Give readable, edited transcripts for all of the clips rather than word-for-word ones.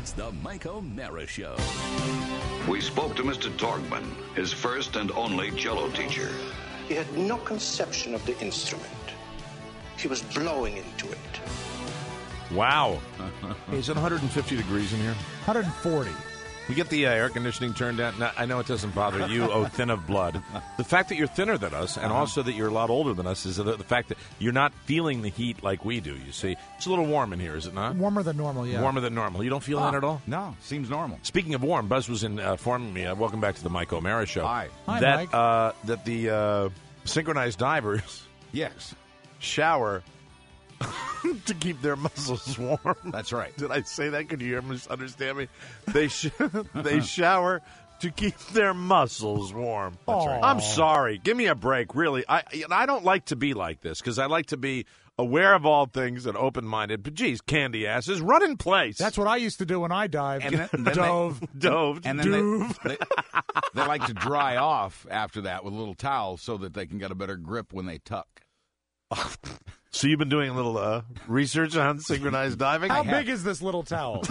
It's the Mike O'Mara Show. We spoke to Mr. Torgman, his first and only cello teacher. He had no conception of the instrument. He was blowing into it. Wow. Is it 150 degrees in here? 140. We get the air conditioning turned down. Now, I know it doesn't bother you, oh thin of blood. The fact that you're thinner than us, and also that you're a lot older than us, is the fact that you're not feeling the heat like we do, you see. It's a little warm in here, is it not? Warmer than normal, yeah. Warmer than normal. You don't feel that at all? No, seems normal. Speaking of warm, Buzz was informing me, welcome back to the Mike O'Mara Show. Hi. Hi, that, Mike. that the synchronized divers Yes, shower to keep their muscles warm. that's right. Did I say that? Could you misunderstand me? They they shower to keep their muscles warm. That's right. I'm sorry. Give me a break, really. I don't like to be like this because I like to be aware of all things and open-minded. But, geez, candy asses, run in place. That's what I used to do when I dived. And then Dove. And then they like to dry off after that with a little towel so that they can get a better grip when they tuck. So you've been doing a little research on synchronized diving? How big is this little towel?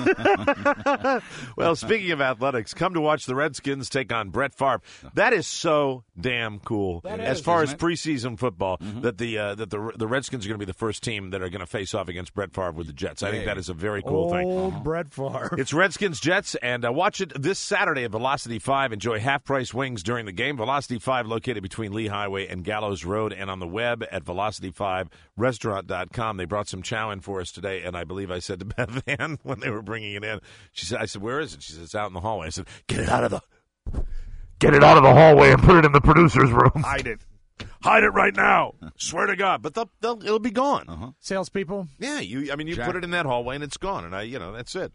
Well, speaking of athletics, come to watch the Redskins take on Brett Favre. That is so damn cool. As far as preseason football, that the Redskins are going to be the first team that are going to face off against Brett Favre with the Jets. I think that is a very cool thing. Old Brett Favre. It's Redskins Jets, and watch it this Saturday at Velocity 5. Enjoy half-price wings during the game. Velocity 5 located between Lee Highway and Gallows Road, and on the web at Velocity5Restaurant.com. They brought some chow in for us today, and I believe I said to Beth Ann when they were bringing it in, I said, where is it? She said, it's out in the hallway. I said, get it out of the hallway and put it in the producer's room. Hide it right now. Swear to God. But it'll be gone. Salespeople? Yeah, you put it in that hallway and it's gone, and that's it.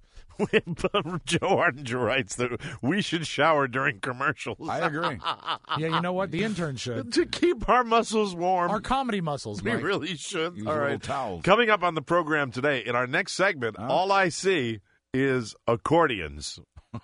Joe Ardinger writes that we should shower during commercials. I agree. Yeah, you know what? The intern should. To keep our muscles warm. Our comedy muscles, We Mike. really should. Use All little right. towels. Coming up on the program today, in our next segment, all I see is accordions.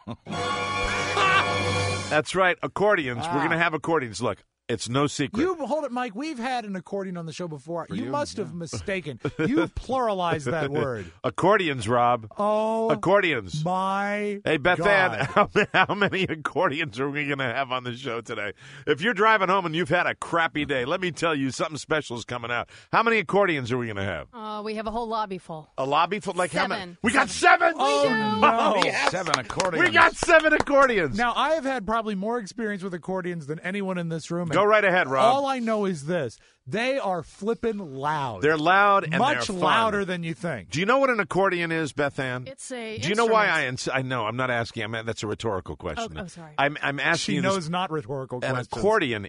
That's right, accordions. We're going to have accordions. Look, it's no secret. You hold it, Mike. We've had an accordion on the show before. You must have mistaken. You pluralized that word. Accordions, Rob. Oh, Accordions. my Hey, Beth God. Ann, how many accordions are we going to have on the show today? If you're driving home and you've had a crappy day, let me tell you, something special is coming out. How many accordions are we going to have? We have a whole lobby full. A lobby full? Like how many? 7. We got 7? Oh, no. yes. 7 accordions. We got 7 accordions. Now, I have had probably more experience with accordions than anyone in this room. Go right ahead, Rob. All I know is this. They are flippin' loud. They're loud and much they're fun. louder than you think. Do you know what an accordion is, Beth Ann? It's a. Do you know why I know? I'm not asking. That's a rhetorical question. Oh, sorry. I'm asking She you knows this. not rhetorical An questions. accordion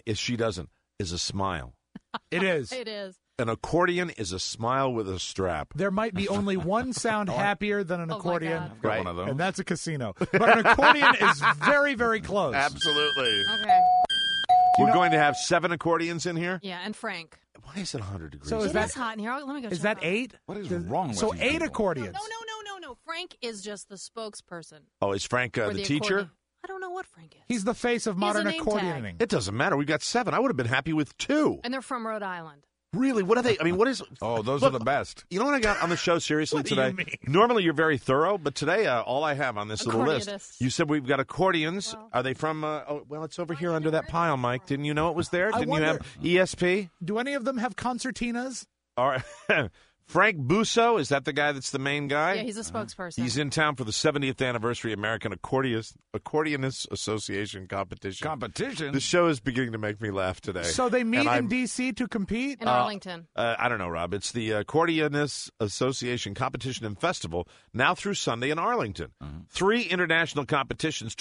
is a smile. It is. It is. An accordion is a smile with a strap. There might be only one sound happier than an Oh, my accordion, God. I've got one of those. and that's a casino. But an accordion is very, very close. Absolutely. Okay. We're going to have 7 accordions in here. Yeah, and Frank. Why is it 100 degrees? So It is that is hot in here. Let me go. is check that out. 8? What is wrong with So you 8 people? accordions. No. Frank is just the spokesperson. Oh, is Frank for the teacher? accordion. I don't know what Frank is. He's the face of He's modern a name accordioning. It doesn't matter. We got 7. I would have been happy with 2. And they're from Rhode Island. Really? What are they? I mean, what is? Oh, those Look, are the best. You know what I got on the show seriously What do today? you mean? Normally you're very thorough, but today all I have on this little list. Accordionists. You said we've got accordions. Well. Are they from? It's over here under that pile, Mike. Didn't you know it was there? I Didn't you have wonder- ESP? Do any of them have concertinas? All right. Frank Busso, is that the guy that's the main guy? Yeah, he's a spokesperson. He's in town for the 70th anniversary American Accordionists Association competition. Competition? The show is beginning to make me laugh today. So they meet And in I'm- D.C. to compete? in Arlington. I don't know, Rob. It's the Accordionists Association Competition and Festival, now through Sunday in Arlington. 3 international competitions,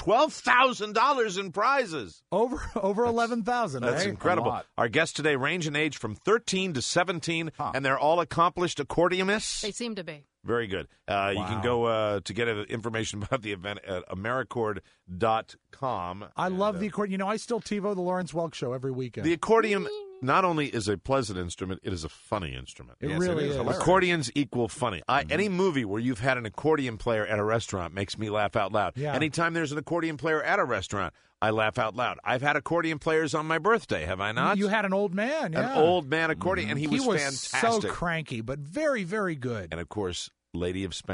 $12,000 in prizes. Over 11,000, That's eh? incredible. A lot. Our guests today range in age from 13 to 17, and they're all accomplished accordionists. They seem to be. Very good. You can go to get information about the event at AmeriCord.com. I love the accordion. You know, I still TiVo the Lawrence Welk show every weekend. The accordion not only is a pleasant instrument, it is a funny instrument. It Yes, really it is is. hilarious. Accordions equal funny. Any movie where you've had an accordion player at a restaurant makes me laugh out loud. Yeah. Anytime there's an accordion player at a restaurant, I laugh out loud. I've had accordion players on my birthday, have I not? You had an old man, yeah. An old man accordion, and he was so fantastic. cranky, but very, very good. And, of course, Lady of Spain.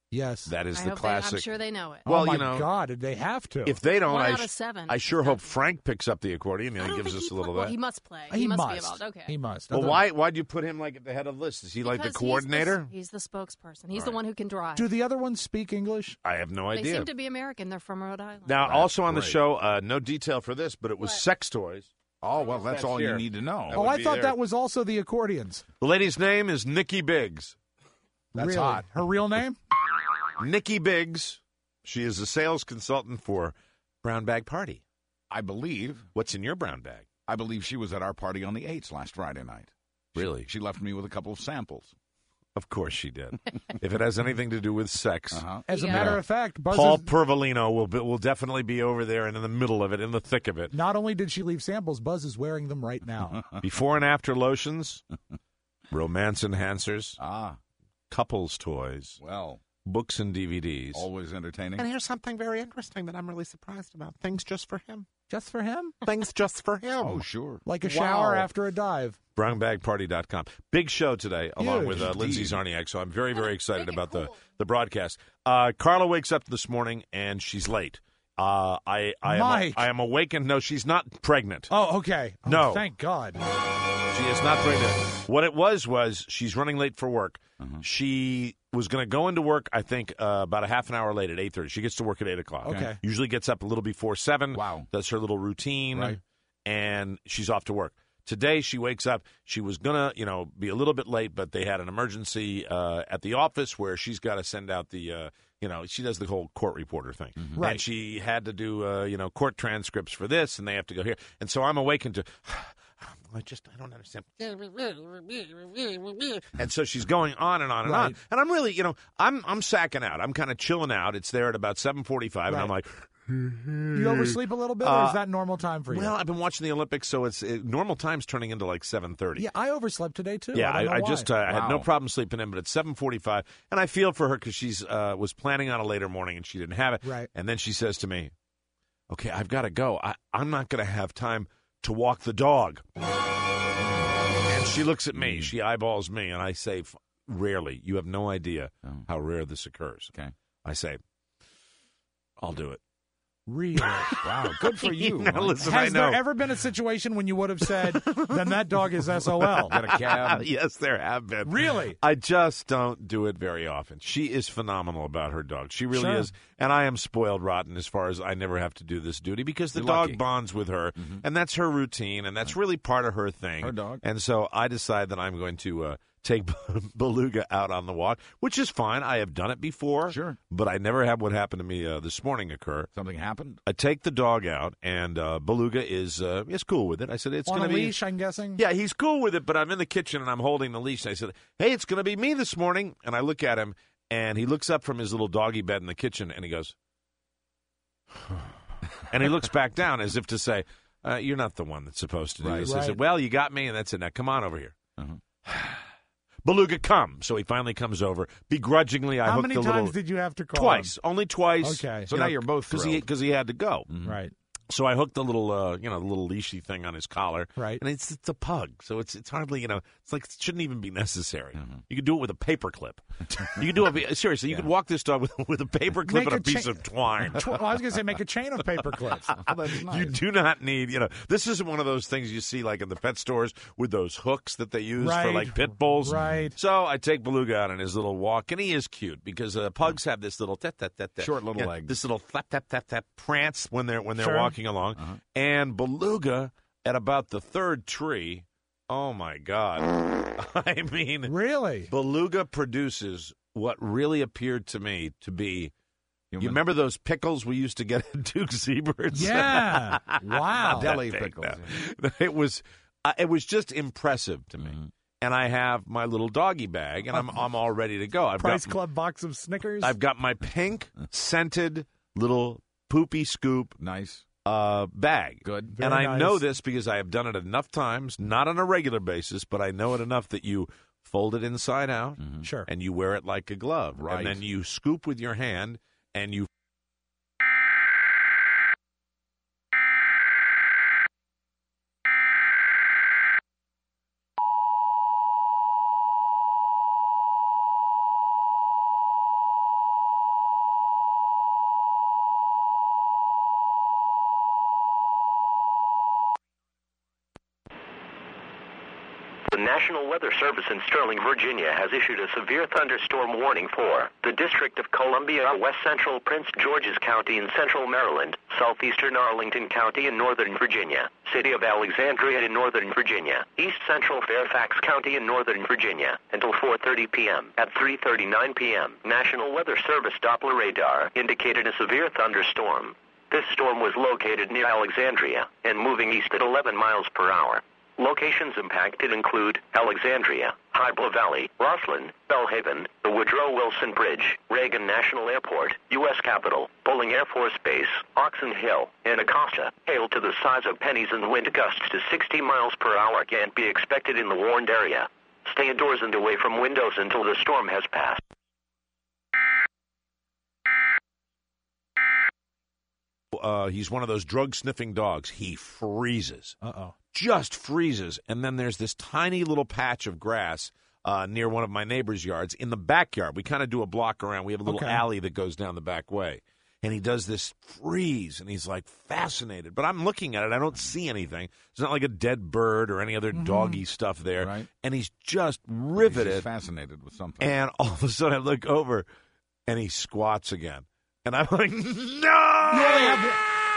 Yes. That is I the hope classic. I'm sure they know it. Well, oh my you know, God, did they have to? if they don't, 1 I, out of 7. I sure It's hope not- Frank picks up the accordion. I He don't gives think us he a little play- of Well, that. he must play. he must be must. involved. Okay. He must. Well, why'd you put him like at the head of the list? Is he like the Because coordinator? He's the spokesperson. He's the one who can drive. Do the other ones speak English? I have no They idea. seem to be American. They're from Rhode Island. Now, also on the great. show, no detail for this, but it was What? sex toys. Oh, well, that's all here. you need to know. That Oh, would I be thought there. that was also the accordions. The lady's name is Nikki Biggs. That's really? hot. Her real name? Nikki Biggs. She is a sales consultant for Brown Bag Party. I believe What's in your brown bag? she was at our party on the 8th last Friday night. Really? She left me with a couple of samples. Of course she did. If it has anything to do with sex, Uh-huh. As a Yeah. matter of fact, Buzz Paul is- Pervolino will definitely be over there and in the middle of it, in the thick of it. not only did she leave samples, Buzz is wearing them right now. Before and after lotions, romance enhancers, Ah, couples toys, well, books and DVDs. always entertaining. And here's something very interesting that I'm really surprised about. Things just for him. Just for him? Things just for him. Oh, sure. Like a shower Wow. after a dive. BrownBagParty.com. Big show today, along Huge. with Lindsay Zarniak, so I'm very, very excited Make it about cool. the broadcast. Carla wakes up this morning, and she's late. I Mike. am awakened. No, she's not pregnant. Oh, okay. Oh, No. Thank God. She is not pregnant. What it was she's running late for work. She was going to go into work, I think, about a half an hour late at 8:30. She gets to work at 8 o'clock. Okay. Usually gets up a little before 7. Wow. Does her little routine. Right. And she's off to work. Today, she wakes up. She was going to, be a little bit late, but they had an emergency at the office where she's got to send out the, she does the whole court reporter thing. Right. And she had to do, court transcripts for this, and they have to go here. And so I'm awakened to, I don't understand. And so she's going on and on and on. Right. And I'm really, I'm sacking out. I'm kind of chilling out. It's there at about 7:45, and I'm like, You oversleep a little bit, or is that normal time for you? well, I've been watching the Olympics, so it's normal time's turning into like 7:30. Yeah, I overslept today, too. Yeah, I don't know I why. just I had no Wow. problem sleeping in, but it's 7:45, and I feel for her because she's was planning on a later morning and she didn't have it. Right. And then she says to me, "Okay, I've got to go. I'm not going to have time to walk the dog." And she looks at me. She eyeballs me, and I say, "Rarely. You have no idea how rare this occurs." Okay. I say, "I'll do it." Really? Wow, good for you. Now, Mike. listen, Has I know. there ever been a situation when you would have said, then that dog is SOL? Got a cab. Yes, there have been. Really? I just don't do it very often. She is phenomenal about her dog. She really Sure. is. And I am spoiled rotten as far as I never have to do this duty because the You're dog lucky. bonds with her, and that's her routine, and that's really part of her thing. Her dog. And so I decide that I'm going to take Beluga out on the walk, which is fine. I have done it before. Sure. But I never had what happened to me this morning occur. Something happened? I take the dog out, and Beluga is cool with it. I said, it's On going a to be... leash, I'm guessing? Yeah, he's cool with it, but I'm in the kitchen and I'm holding the leash. And I said, hey, it's going to be me this morning. And I look at him, and he looks up from his little doggy bed in the kitchen, and he goes, and he looks back down as if to say, you're not the one that's supposed to do Right. this. I Right. said, well, you got me, and that's it. Now, come on over here. Beluga, come. So he finally comes over. Begrudgingly, I How hooked many the times little... did you have to call Twice. him? Only twice. Okay. So now you're both Because thrilled. he had to go. Right. So I hooked the little, the little leashy thing on his collar, Right. And it's a pug, so it's hardly, it's like it shouldn't even be necessary. You could do it with a paper clip. You could do it seriously. You could walk this dog with a paper clip Make and a a piece chain- of twine. Well, I was going to say make a chain of paper clips. That's nice. You do not need, this isn't one of those things you see like in the pet stores with those hooks that they use for Right. like pit bulls. Right. So I take Beluga out on his little walk, and he is cute because pugs have this little Short little legs. this little flap tap tap tap prance when they're Sure. walking along. And Beluga at about the third tree, oh my God! I mean, Really? Beluga produces what really appeared to me to be. You remember those pickles we used to get at Duke Zebert's? Yeah. Wow. Deli That big, pickles. no. It was just impressive to me. And I have my little doggy bag, and I'm all ready to go. Price Club box of Snickers? I've got my pink scented little poopy scoop Nice. bag. Good. And Very I know nice. this because I have done it enough times, not on a regular basis, but I know it enough that you fold it inside out Sure. and you wear it like a glove. Right. And then you scoop with your hand and you National Weather Service in Sterling, Virginia has issued a severe thunderstorm warning for the District of Columbia, West Central Prince George's County in central Maryland, southeastern Arlington County in northern Virginia, City of Alexandria in northern Virginia, east central Fairfax County in northern Virginia, until 4:30 p.m. At 3:39 p.m., National Weather Service Doppler radar indicated a severe thunderstorm. This storm was located near Alexandria and moving east at 11 miles per hour. Locations impacted include Alexandria, Hybla Valley, Roslyn, Bellhaven, the Woodrow Wilson Bridge, Reagan National Airport, U.S. Capitol, Bolling Air Force Base, Oxon Hill, and Acosta. Hail to the size of pennies and wind gusts to 60 miles per hour can be expected in the warned area. Stay indoors and away from windows until the storm has passed. He's one of those drug-sniffing dogs. He freezes. Uh-oh. Just freezes. And then there's this tiny little patch of grass near one of my neighbor's yards in the backyard. We kind of do a block around. We have a little alley that goes down the back way. And he does this freeze, and he's, like, fascinated. But I'm looking at it. I don't see anything. It's not like a dead bird or any other doggy stuff there. Right. And he's just riveted. He's just fascinated with something. And all of a sudden I look over, and he squats again. And I'm like, no!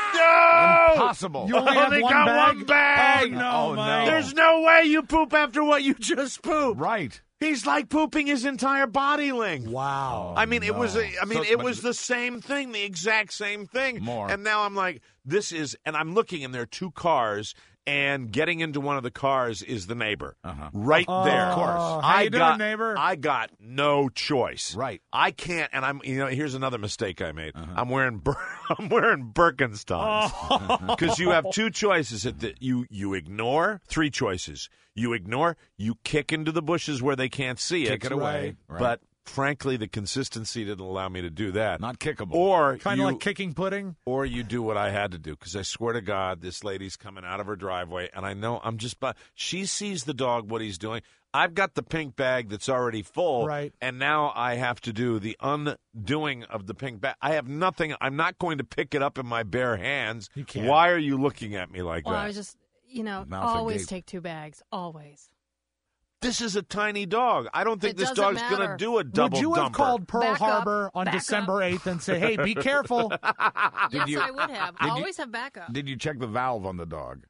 No! Impossible. You only have one bag. Oh, no. There's no way you poop after what you just pooped. Right. He's like pooping his entire body length. Wow. I mean, it was. It but- was the same thing, the exact same thing. More. And now I'm like, this is. And I'm looking, and there are two cars, and getting into one of the cars is the neighbor, right there. Of course. How you doing, neighbor? I got no choice. Right. I can't. And I'm. Here's another mistake I made. I'm wearing. I'm wearing Birkenstocks because you have two choices. You ignore. Three choices. You ignore, you kick into the bushes where they can't see it. Kick it away. Right. But frankly, the consistency didn't allow me to do that. Not kickable. Or Kind of like kicking pudding? Or you do what I had to do, because I swear to God, this lady's coming out of her driveway, and I know she sees the dog, what he's doing. I've got the pink bag that's already full, right? And now I have to do the undoing of the pink bag. I have nothing. I'm not going to pick it up in my bare hands. You can't. Why are you looking at me like Well, that? I was just, Mouth always agape. take two bags. Always. This is a tiny dog. I don't think It this doesn't dog's going to matter. do a double Would you have dumper. called Pearl Back up. Harbor on Back December up. 8th and say, hey, be careful? Yes, you- I would have. you- Always have backup. Did you check the valve on the dog?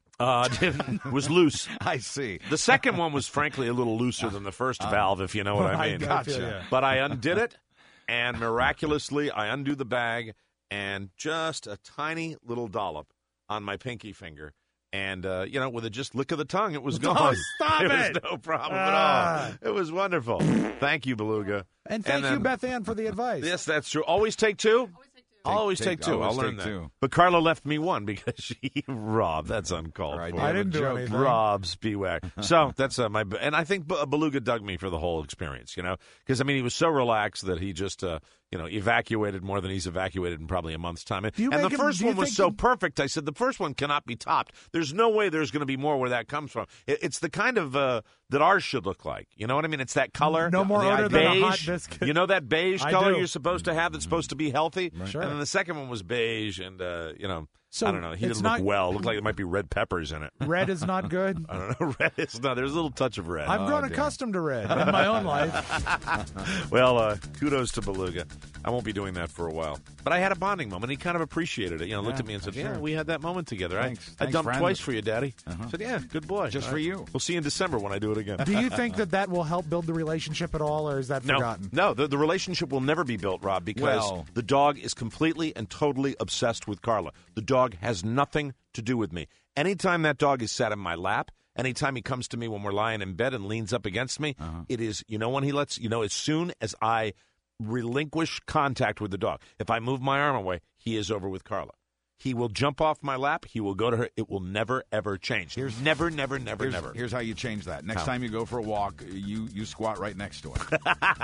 Was loose. I see. The second one was frankly a little looser than the first valve, if you know what I mean. Gotcha. But I undid it, and miraculously I undo the bag, and just a tiny little dollop on my pinky finger. And, with a just lick of the tongue, it was gone. stop It it. was no problem at all. It was wonderful. Thank you, Beluga. And thank you, Beth Ann, for the advice. Yes, that's true. Always take two? I'll always take two. I'll always learn take that. two. But Carla left me one because she robbed. That's uncalled Right, for. I didn't do joke. anything. Rob's BWAC. So that's my, and I think Beluga dug me for the whole experience, because he was so relaxed that he just, evacuated more than he's evacuated in probably a month's time. And the first one was so perfect. I said the first one cannot be topped. There's no way there's going to be more where that comes from. It's the kind of that ours should look like. You know what I mean? It's that color. No more the odor than a beige. hot biscuit. You know that beige I color do. you're supposed to have that's supposed to be healthy? Sure. And then the second one was beige, and So I don't know. He it's didn't not- look well. It looked like there might be red peppers in it. Red is not good. I don't know. Red is not. There's a little touch of red. I've grown dear. accustomed to red in my own life. Well, kudos to Beluga. I won't be doing that for a while. But I had a bonding moment. He kind of appreciated it. Looked at me and said, sure. yeah, we had that moment together. Thanks. I Thanks, dumped friend. twice for you, Daddy. I said, yeah, good boy. Just All for right. you. We'll see you in December when I do it again. Do you think that will help build the relationship at all, or is that forgotten? No, the relationship will never be built, Rob, because Well- the dog is completely and totally obsessed with Carla. The dog has nothing to do with me. Anytime that dog is sat in my lap, anytime he comes to me when we're lying in bed and leans up against me, it is, when he lets, as soon as I relinquish contact with the dog, if I move my arm away, he is over with Carla. He will jump off my lap. He will go to her. It will never, ever change. Never. Here's how you change that. Next time you go for a walk, you squat right next to it.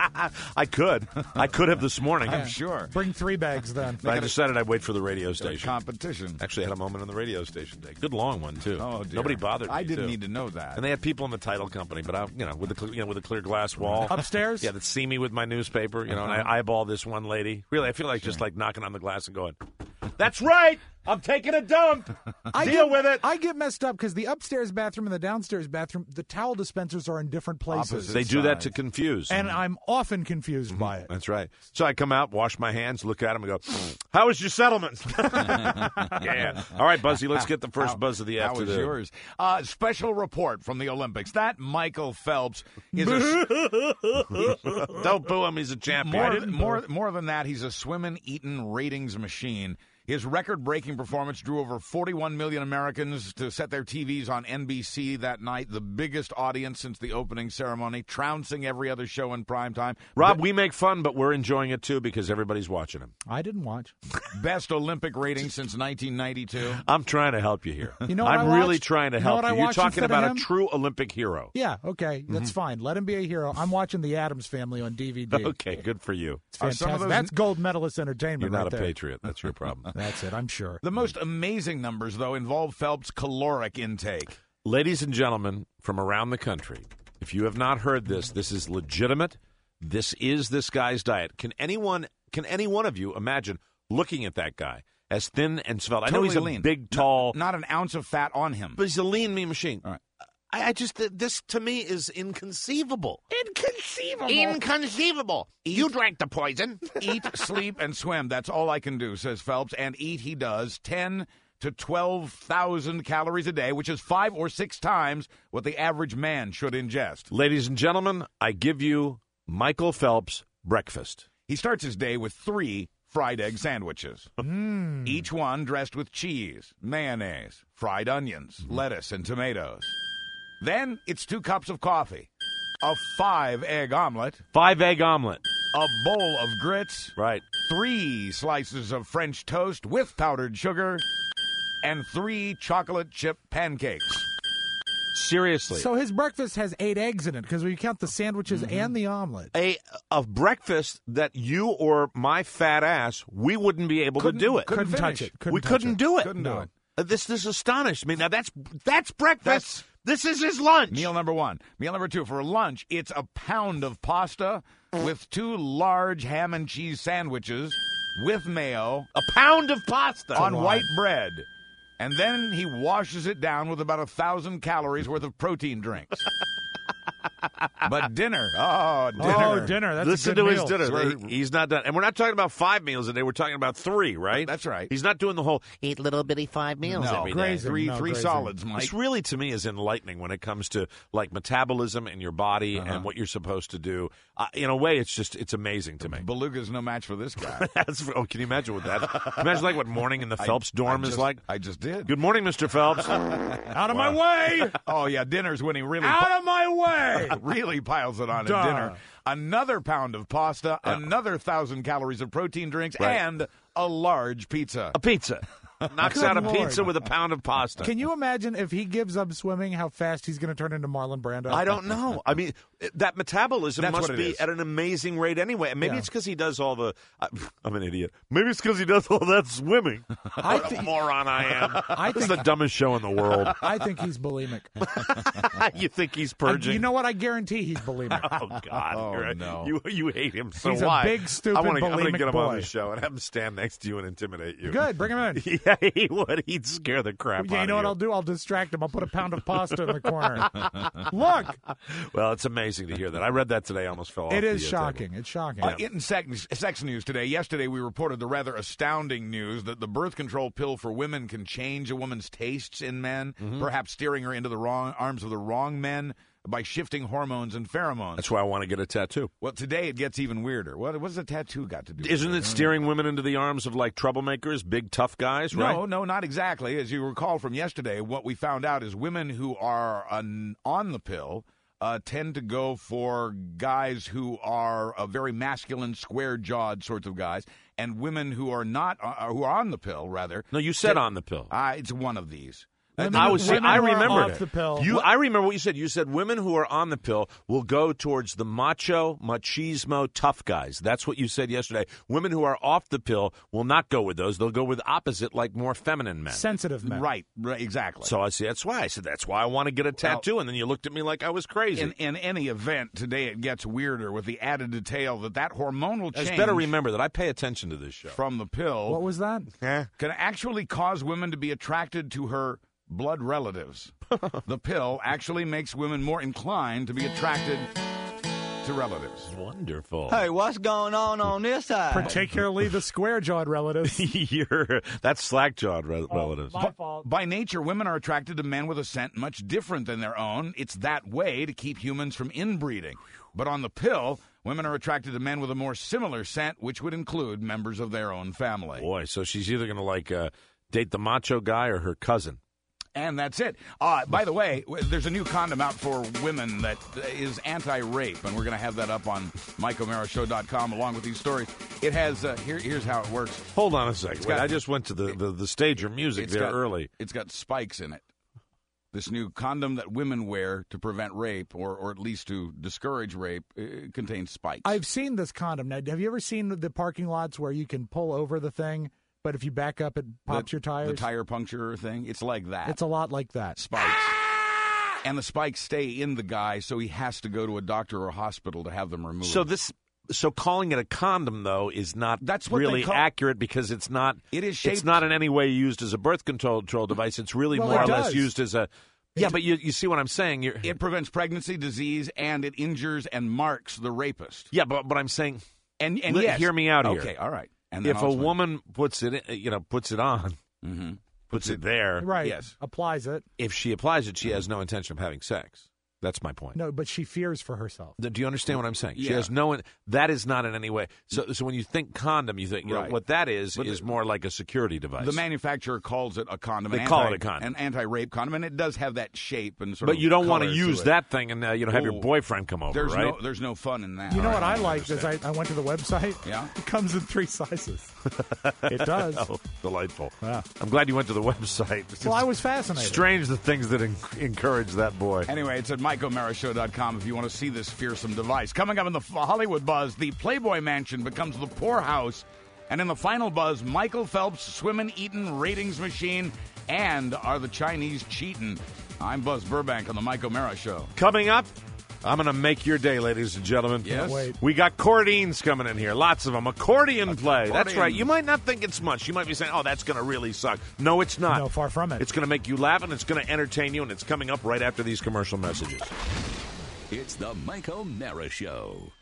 I could have this morning. I'm sure. Bring 3 bags then. But I decided I'd wait for the radio station. Competition. Actually, I had a moment on the radio station today. Good long one too. Oh, dear. Nobody bothered me. I didn't too. need to know that. And they had people in the title company, but I, with the clear glass wall Upstairs? Yeah, that see me with my newspaper. And I eyeball this one lady. Really, I feel like just like knocking on the glass and going, "That's right, I'm taking a dump. Deal Deal with it. I get messed up because the upstairs bathroom and the downstairs bathroom, the towel dispensers are in different places. Opposite They do that to confuse. And I'm often confused by it. That's right. So I come out, wash my hands, look at him, and go, "How was your settlement?" Yeah. All right, Buzzy, let's get the first buzz of the How afternoon. was yours? Special report from the Olympics. That Michael Phelps is a... Don't boo him. He's a champion. More than that, he's a swimmin' eatin' ratings machine. His record-breaking performance drew over 41 million Americans to set their TVs on NBC that night, the biggest audience since the opening ceremony, trouncing every other show in primetime. Rob, we make fun, but we're enjoying it, too, because everybody's watching him. I didn't watch. Best Olympic rating since 1992. I'm trying to help you here. You know what I'm I really watched? trying to You know help what I you. You're watched talking instead of about a him? true Olympic hero. Yeah, okay, that's fine. Let him be a hero. I'm watching The Addams Family on DVD. Okay, good for you. It's fantastic. That's gold medalist entertainment. You're not right a there. patriot. That's your problem. That's it, I'm sure. The most amazing numbers, though, involve Phelps' caloric intake. Ladies and gentlemen from around the country, if you have not heard this, this is legitimate. This is this guy's diet. Can any one of you imagine looking at that guy as thin and svelte? I know he's a lean. big, tall, Not an ounce of fat on him. but he's a lean, mean machine. All right. I just this to me is inconceivable. Inconceivable. You drank the poison. Eat, sleep, and swim. That's all I can do, says Phelps. And eat he does 10 to 12,000 calories a day, which is 5 or 6 times what the average man should ingest. Ladies and gentlemen, I give you Michael Phelps breakfast. He starts his day with 3 fried egg sandwiches, each one dressed with cheese, mayonnaise, fried onions, lettuce, and tomatoes. Then it's 2 cups of coffee, a 5-egg omelet, 5-egg omelet. a bowl of grits, Right. 3 slices of French toast with powdered sugar, and 3 chocolate chip pancakes. Seriously. So his breakfast has 8 eggs in it because we count the sandwiches and the omelet. a breakfast that you or my fat ass, we wouldn't be able to do it. Couldn't touch it. We couldn't do it. Couldn't do it. This astonished me. Now that's breakfast. That's- This is his lunch. Meal number 1. Meal number 2, for lunch, it's a pound of pasta with 2 large ham and cheese sandwiches with mayo A pound of pasta on white bread. And then he washes it down with about 1,000 calories worth of protein drinks. But dinner. Oh, dinner. That's Listen a good to meal. his dinner. He's not done. And we're not talking about 5 meals a day. We're talking about 3, right? That's right. He's not doing the whole Eat little bitty 5 meals No, every day. crazy. Three No, crazy. solids, Mike. This really, to me, is enlightening when it comes to like metabolism in your body and what you're supposed to do. In a way, it's amazing to me. Beluga's no match for this guy. Can you imagine what that? Imagine like what morning in the Phelps dorm is like. I just did. Good morning, Mr. Phelps. Out of my way! Oh, yeah, dinner's when he really, Out of my way! really piles it on Duh. at dinner. Another pound of pasta, another 1,000 calories of protein drinks, Right. and a large pizza. A pizza. Knocks Good out a Lord. pizza with a pound of pasta. Can you imagine if he gives up swimming, how fast he's going to turn into Marlon Brando? I don't know. I mean, that metabolism That's must what it be is. at an amazing rate anyway. And maybe Yeah. it's because he does all the. I'm an idiot. Maybe it's because he does all that swimming. What a moron I am. This is the dumbest show in the world. I think he's bulimic. You think he's purging? You know what? I guarantee he's bulimic. Oh God! Oh, You're right. no. You hate him so He's a why? big, stupid, I'm gonna bulimic get him on boy. the show and have him stand next to you and intimidate you. Good, bring him in. Yeah, he would. He'd scare the crap Yeah, out you know of what I'll do? I'll distract him. I'll put a pound of pasta in the corner. Look, Well, it's amazing to hear that. I read that today. I almost fell off. it is the shocking. table. It's shocking. In sex news today, yesterday we reported the rather astounding news that the birth control pill for women can change a woman's tastes in men, perhaps steering her into the wrong arms of the wrong men by shifting hormones and pheromones. That's why I want to get a tattoo. Well, today it gets even weirder. What does a tattoo got to do with Isn't it steering women into the arms of like troublemakers, big tough guys? Right? No, not exactly. As you recall from yesterday, what we found out is women who are on the pill tend to go for guys who are very masculine, square-jawed sorts of guys, and women who are not, who are on the pill, rather. No, you said on the pill. It's one of these. Women, I women who are remembered off it. the pill. I remember what you said. You said women who are on the pill will go towards the macho, machismo, tough guys. That's what you said yesterday. Women who are off the pill will not go with those. They'll go with opposite, like more feminine men. Sensitive men. Right, exactly. So I see. That's why I said that's why I want to get a tattoo. And then you looked at me like I was crazy. In any event, today it gets weirder with the added detail that hormonal change. It's better remember that I pay attention to this show. From the pill. What was that? Can actually cause women to be attracted to her blood relatives. The pill actually makes women more inclined to be attracted to relatives. Wonderful. Hey, what's going on this side? Particularly the square-jawed relatives. That's slack-jawed relatives. My fault. By nature, women are attracted to men with a scent much different than their own. It's that way to keep humans from inbreeding. But on the pill, women are attracted to men with a more similar scent, which would include members of their own family. Boy, so she's either going to date the macho guy or her cousin. And that's it. By the way, there's a new condom out for women that is anti-rape, and we're going to have that up on MikeO'MaraShow.com along with these stories. It has, here's how it works. Hold on a second. I just went to the stage of music there early. It's got spikes in it. This new condom that women wear to prevent rape, or at least to discourage rape, contains spikes. I've seen this condom. Now, have you ever seen the parking lots where you can pull over the thing, but if you back up, it pops your tires? The tire puncture thing? It's like that. It's a lot like that. Spikes. And the spikes stay in the guy, so he has to go to a doctor or a hospital to have them removed. So calling it a condom, though, is not That's what really accurate because it's not. It is shaped. It's not in any way used as a birth control device. It's really more or less used as a. Yeah, but you see what I'm saying? It prevents pregnancy, disease, and it injures and marks the rapist. Yeah, but I'm saying. And yes. Hear me out here. Okay, all right. And if a woman puts it, puts it on, puts it there, right? Yes, applies it. If she applies it, she has no intention of having sex. That's my point. No, but she fears for herself. Do you understand what I'm saying? Yeah. She has no. That is not in any way. So when you think condom, you think know, what that is more like a security device. The manufacturer calls it a condom. They call it a condom, an anti-rape condom, and it does have that shape and sort of. But you don't want to color use it. that thing and have your boyfriend come over, right? There's no fun in that. You know what I liked is I went to the website. Yeah, it comes in 3 sizes. It does. Oh, delightful. Yeah. I'm glad you went to the website. Well, I was fascinated. Strange the things that encourage that boy. Anyway, it's at MikeO'MaraShow.com if you want to see this fearsome device. Coming up in the Hollywood Buzz, the Playboy Mansion becomes the poorhouse. And in the final buzz, Michael Phelps' swimmin' eatin' ratings machine, and are the Chinese cheating? I'm Buzz Burbank on the Mike O'Mara Show. Coming up, I'm going to make your day, ladies and gentlemen. Yes. Wait. We got cordines coming in here. Lots of them. Accordion play. Accordion. That's right. You might not think it's much. You might be saying, oh, that's going to really suck. No, it's not. No, far from it. It's going to make you laugh, and it's going to entertain you, and it's coming up right after these commercial messages. It's the Mike O'Mara Show.